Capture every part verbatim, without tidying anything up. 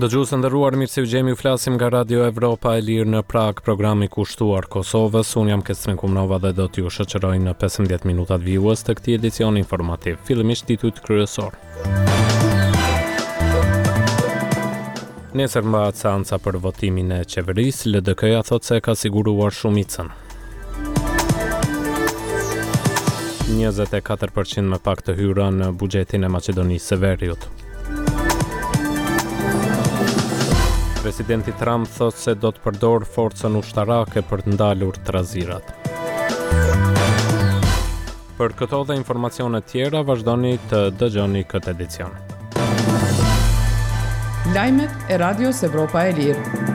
Dëgjues të nderuar, mirë se u gjemi, u flasim nga Radio Evropa e Lirë në Prag, programi kushtuar Kosovës. Unë jam Kestrin Kumnova dhe do t'ju shoqëroj në pesëmbëdhjetë minutat vijues të këtij edicioni informativ. Fillimisht titujt kryesor. Nesër mbahet seanca për votimin e qeverisë, L D K-ja thotë se ka siguruar shumicën. njëzet e katër përqind më pak të hyra në buxhetin e Maqedonisë së Veriut. Presidenti Trump thotë se do të përdor forcën ushtarake për të ndalur trazirat. Për këto dhe informacione tjera, vazhdoni të dëgjoni këtë edicion. Lajmet e Radios Evropa e Lirë.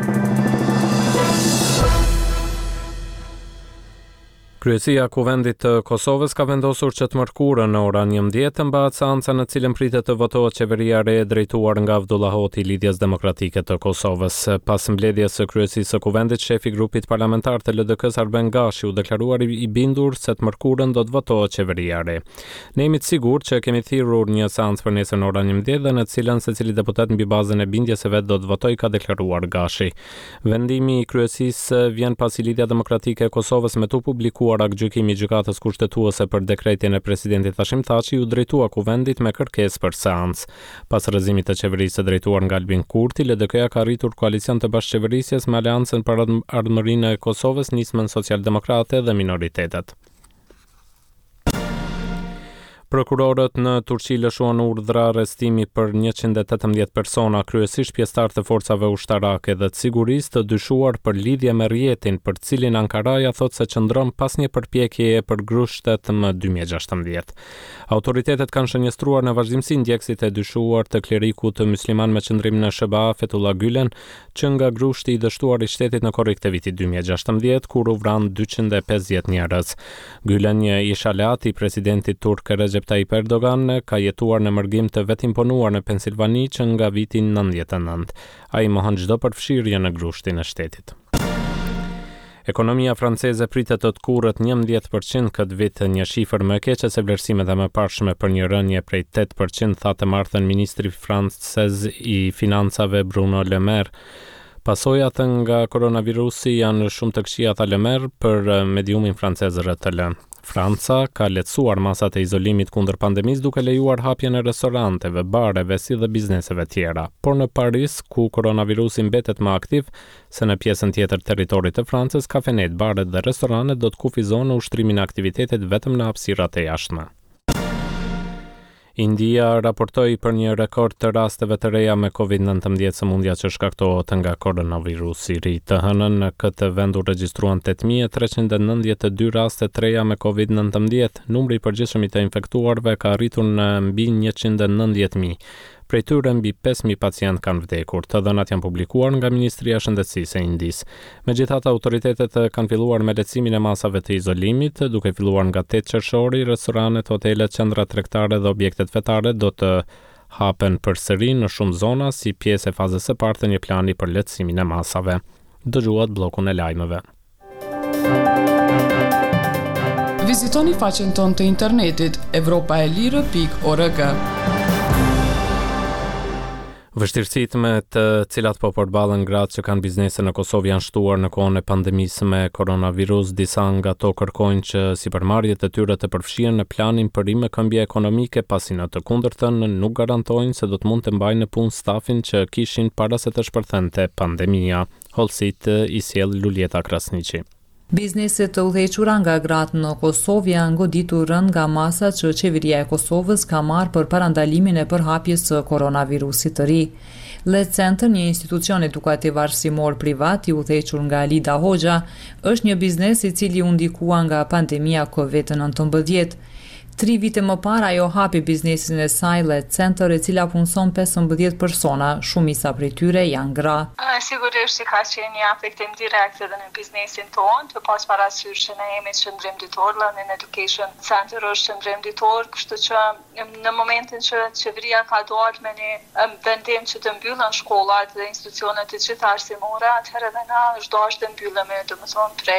Kryesia e Kuvendit të Kosovës ka vendosur që të mërkurën në ora njëmbëdhjetë mbahet seanca në cilën pritet të votohet qeveria e re e drejtuar nga Avdullah Hoti i Lidhjes Demokratike të Kosovës. Pas mbledhjes së kryesisë së Kuvendit, shefi i grupit parlamentar të L D K-s Arben Gashi u deklaruar i bindur se të mërkurën do të votohet qeveria e re. Ne jemi të sigurt që kemi thirrur një seancë për nesër në ora njëmbëdhjetë dhe në të cilën secili deputet mbi bazën e bindjes së vet do të votojë, ka deklaruar Gashi. Vendimi i kryesisë vjen pasi Lidhja Demokratike e Kosovës me tu publikuar akt gjykimi i gjykatës kushtetuese për dekretin e presidentit Hashim Thaçi u drejtua Kuvendit me kërkesë për seancë. Pas rrëzimit të qeverisë së drejtuar nga Albin Kurti, L D K-ja ka arritur koalicion të bashkëqeverisjes me Aleancën për Ardhmërinë e Kosovës, nismën socialdemokrate dhe minoritetet. Prokurorët në Turqi lëshuan urdhra arrestimi për njëqind e tetëmbëdhjetë persona, kryesisht pjesëtarë të forcave ushtarake dhe të sigurisë, të dyshuar për lidhje me rrjetin, për cilin Ankaraja thotë se qëndron pas një përpjekjeje për grushtet më dy mijë e gjashtëmbëdhjetë. Autoritetet kanë shënjestruar në vazhdimsi ndjekësit e dyshuar të klerikut të musliman me qëndrim në S B A, Fethullah Gülen, që nga grushti i dështuar i shtetit në korrik të vitit dy mijë e gjashtëmbëdhjetë, kur u vran dyqind e pesëdhjetë njerëz. Gülen, një ish aleat i presidentit turk Recep Tayyip Erdogan, ka jetuar në mërgim të vetimponuar në Pensilvani që nga viti nëntëdhjetë e nëntë. Ai mohon çdo përfshirje në grushtin e shtetit. Ekonomia franceze pritet të të kurrët njëmbëdhjetë përqind këtë vit, një shifër më e keqe se vlerësimet e mëparshme për një rënje prej tetë përqind, tha të martën ministri francez i financave Bruno Le Maire. Pasojat nga koronavirusi janë shumë të këqija, tha Le Maire për mediumin francez R T L. Franca ka lehtësuar masat e izolimit kundër pandemisë duke lejuar hapjen e restoranteve, bareve si dhe bizneseve tjera. Por në Paris, ku koronavirusi mbetet më aktiv se në pjesën tjetër të territorit të Francës, kafenet, baret dhe restoranet do të kufizojnë ushtrimin e aktivitetit vetëm në hapësirat e jashtme. India raportoi për një rekord të rasteve të reja me covid nëntëmbëdhjetë, sëmundja që shkaktohet nga koronavirusi i ri. Të hënën në këtë vend u regjistruan tetë mijë e treqind e nëntëdhjetë e dy raste të reja me covid nëntëmbëdhjetë. Numri i përgjithshëm i të infektuarve ka arritur në mbi njëqind e nëntëdhjetë mijë. Prej tyre mbi pesë mijë pacient kanë vdekur. Të dhënat janë publikuar nga Ministria e Shëndetësisë e Indisë. Megjithatë, autoritetet kanë filluar me lehtësimin e masave të izolimit, duke filluar nga tetë qershori. Restoranet, hotelet, qendrat tregtare dhe objektet fetare do të hapen përsëri në shumë zona si pjesë e fazës së parë të një plani për lehtësimin e masave. Dëgjuat bllokun e lajmeve. Vizitoni faqen tonë të internetit evropa e lirë pikë org. Vështirësitë me të cilat po përballen gratë që kanë biznese në Kosovë janë shtuar në kohën e pandemisë me koronavirus. Disa nga to kërkojnë që sipërmarrjet e tyre të përfshihen në planin për rimëkëmbje ekonomike, pasi në të kundërtën nuk garantojnë se do të mund të mbajnë në punë stafin që kishin para se të shpërthente pandemia. Holsit i sjell Luljeta Krasniqi. Bizneset të udhëhequra nga gratë në Kosovë janë goditur rënd nga masat që qeveria e Kosovës ka marrë për parandalimin e përhapjes së koronavirusit të ri. Let Center, një institucion edukativ arsimor privat i udhëhequr nga Alida Hoxha, është një biznes i cili u ndikua nga pandemia covid nëntëmbëdhjetë. Tri vite më parë ajo hapi biznesin e saj Let Center, e cila punson pesëmbëdhjetë persona, shumica prej tyre janë gra. Sigurisht që ka qenë një afektim direkt edhe në biznesin tonë, të pas parasysh që ne jemi qëndrim ditor, London Education Center është qëndrim ditor, kështu që në momentin që qeveria ka dalë me një vendim që të mbyllën shkollat dhe institucionet të gjitha arsimore, atëherë edhe na është dashur të mbyllemi, domethënë prej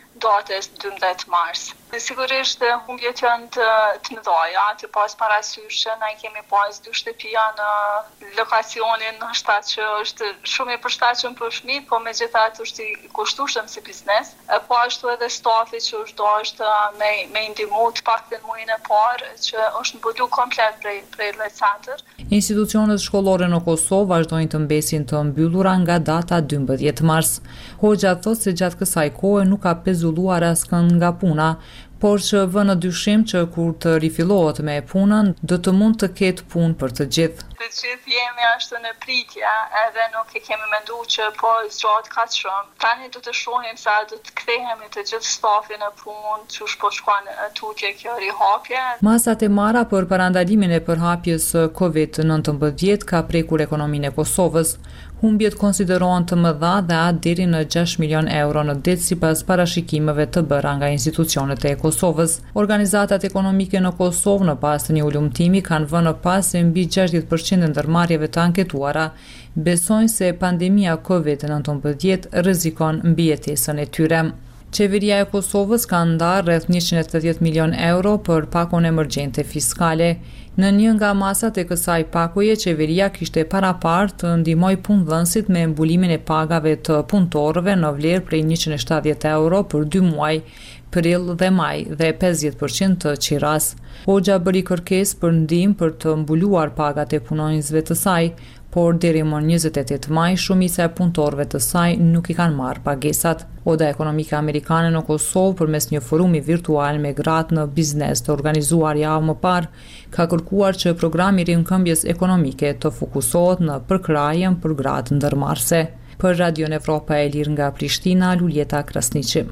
datës dymbëdhjetë mars. Sigurisht humbjet janë të, të mëdha, të pas parasysh që ne kemi pas dy shtëpia në lokacionin ndoshta që është shumë i përshtatshëm për fëmijë, po megjithatë është i kushtueshëm si biznes. Po ashtu edhe stafi që është dashur me me ndihmu të paktën muajin e parë që është mbuluar komplet prej prej Let Center. Institucionet shkollore në Kosovë vazhdojnë të mbesin të mbyllura nga data dymbëdhjetë mars. Hoxha thotë se gjatë kësaj kohe nuk ka pezulluar askënd nga puna, por që vë në dyshim që kur të rifillohet me punën, do të mund të ketë punë për të gjithë. Të gjithë jemi ashtu në pritje, edhe nuk e kemi menduar që po zgjat kaq shumë. Tani do të shohim sa do të kthehemi të gjithë stafi në punë, çu po shkon tutje kjo rihapje. Masat e marra për parandalimin e përhapjes Covid nëntëmbëdhjetë ka prekur ekonominë e Kosovës. Humbjet konsiderohen të mëdha dhe atë deri në gjashtë milion euro në det sipas parashikimeve të bëra nga institucionet e Kosovës. Organizatat ekonomike në Kosovë në pas të një ulëmtimi kanë vënë pas se mbi gjashtëdhjetë përqind e ndërmarrjeve të anketuara besojnë se pandemia Covid nëntëmbëdhjetë rrezikon mbijetesën e tyre. Qeveria e Kosovës ka ndarë rreth njëqind e tetëdhjetë milion euro për pakon emergjente fiskale. Në një nga masat e kësaj pakoje, qeveria kishte parapart të ndihmoj punëdhënësit me mbulimin e pagave të punëtorëve në vlerë prej njëqind e shtatëdhjetë euro për dy muaj, prill dhe maj, dhe pesëdhjetë përqind të qiras. Hoxha bëri kërkesë për ndihmë për të mbuluar pagat e punonjësve të saj, por deri më njëzet e tetë maj shumica e punëtorëve të saj nuk i kanë marrë pagesat. Oda ekonomike amerikane në Kosovë përmes një forumi virtual me gratë në biznes të organizuar javë më parë, ka kërkuar që programi i rinkëmbjes ekonomike të fokusohet në përkrajen për gratë ndërmarrëse. Për Radion Evropa e Lirë nga Prishtina, Luljeta Krasniqi.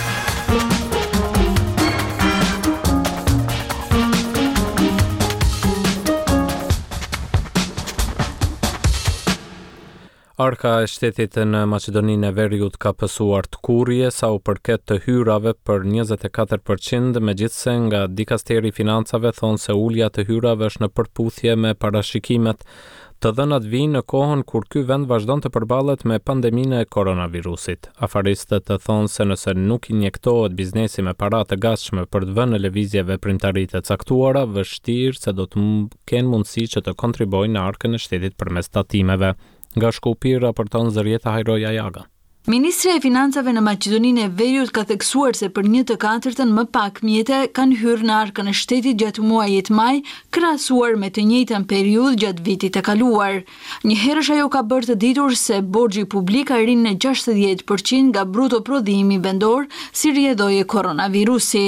Arka e shtetit në Maqedoninë e Veriut ka pësuar të kurrje sa u përket të hyrave për njëzet e katër përqind, megjithse nga Dikasteri i Financave thonë se ulja të hyrave është në përputhje me parashikimet. Të dhënat vinë në kohën kur ky vend vazhdon të përballet me pandeminë e koronavirusit. Afaristët të thonë se nëse nuk injektohet biznesi me para të gatshme për të vënë në lëvizje veprimtaritë të caktuara, vështirë se do të kenë mundësi që të kontribojnë në arkën e shtetit përmes tatimeve. Nga Shkupi raporton Zërieta Hajroja Jaga. Ministria e Financave në Maqedoninë e Veriut ka theksuar se për një të katërtën më pak mjete kanë hyrë në arkën e shtetit gjatë muajit maj, krahasuar me të njëjtën periudhë gjatë vitit të kaluar. Njëherësh ajo ka bërë të ditur se borxhi publik arrin në gjashtëdhjetë përqind nga bruto prodhimi vendor si rrjedhoje koronavirusi.